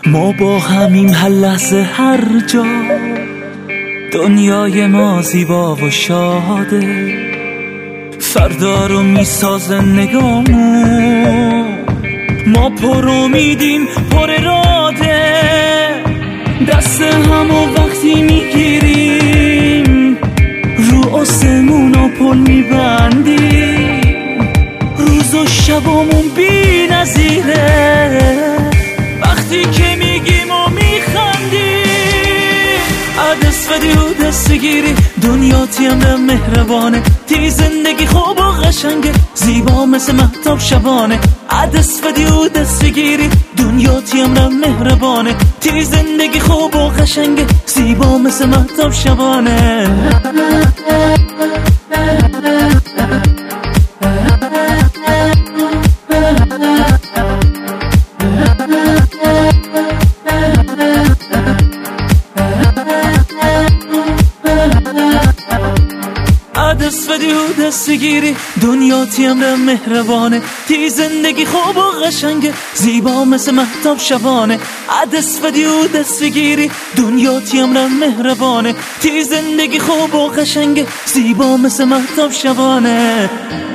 ما با همیم هر لحظه هر جا، دنیای ما زیبا و شاده، فردا رو میسازه نگامون، ما پر امیدیم پر اراده، دست همو وقتی میگیریم رو آسمونا پل میبندیم، روز و شبامون بی نظیره وقتی که میگیم و میخندیم. عدس فدی و دست گیری دنیا تیم مهربانه، تی زندگی خوب و قشنگه زیبا مثل مهتاب شبانه. عدس فدی و دست گیری دنیا تیم مهربانه، تی زندگی خوب و قشنگه زیبا مثل مهتاب شبانه. عدس فدی و دست گیری دنیا تیم مهربانه، تی زندگی خوب و قشنگه زیبا مثل مهتاب شبانه. عدس فدی و دست گیری دنیا تیم مهربانه، تی زندگی خوب و قشنگه زیبا مثل مهتاب شبانه.